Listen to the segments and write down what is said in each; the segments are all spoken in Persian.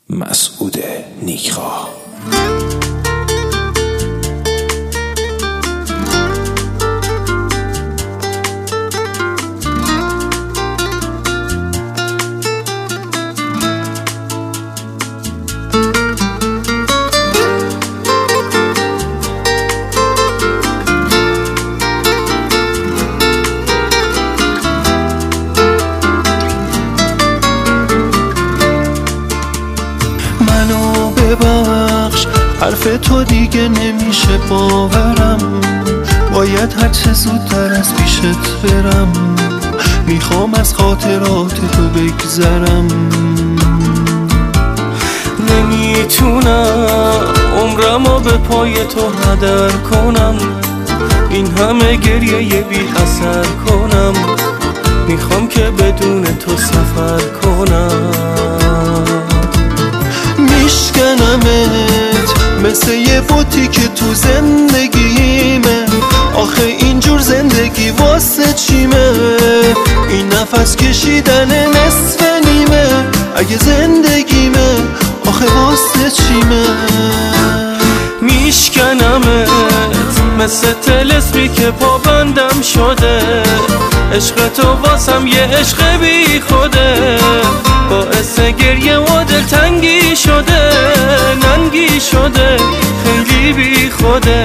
مسعود نیکخواه. منو ببخش، حرف تو دیگه نمیشه باورم، باید هرچه زودتر از پیشت برم، میخوام از خاطرات تو بگذرم. نمیتونم عمرمو به پای تو هدر کنم، این همه گریه بی اثر کنم، میخوام که بدون تو سفر کنم. میشکنمت مثل یه بوتی که تو زندگیمه، آخه اینجور زندگی واسه چیمه؟ این نفس کشیدن نصف نیمه، اگه زندگیمه آخه واسه چیمه؟ میشکنمت مثل طلسمی که پابندم شده، عشق تو واسم یه عشق بی خوده، باعث گریه و دلتنگی شده، ننگی شده، خیلی بی خوده.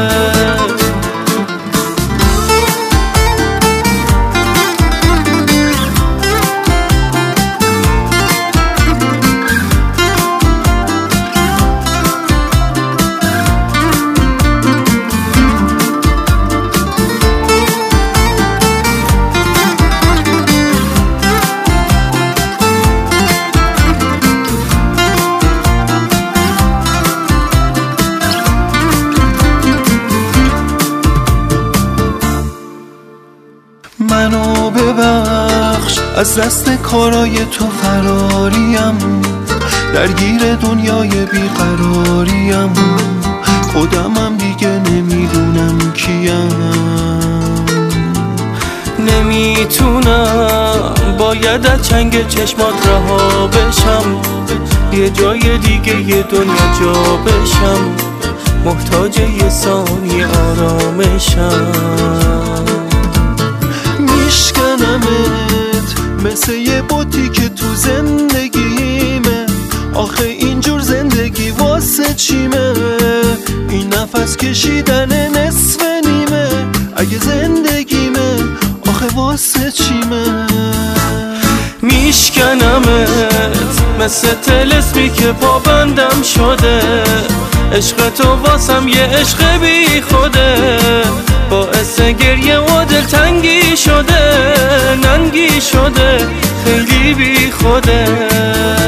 منو ببخش، از دست کارای تو فراریم، درگیر دنیای بیقراریم، خودمم دیگه نمیدونم کیم. نمیتونم، باید از چنگ چشمات رها بشم، یه جای دیگه یه دنیا جا بشم، محتاج یه ثانیه آرامشم. میشکنمت مثل یه بوتی که تو زندگیمه، آخه اینجور زندگی واسه چیمه؟ این نفس کشیدن نصف نیمه، اگه زندگیمه آخه واسه چیمه؟ میشکنمت مثل طلسمی که پابندم شده، عشق تو واسم یه عشق بی خوده، باعث گریه و دلتنگی شده، ننگی شده، خیلی بی خوده.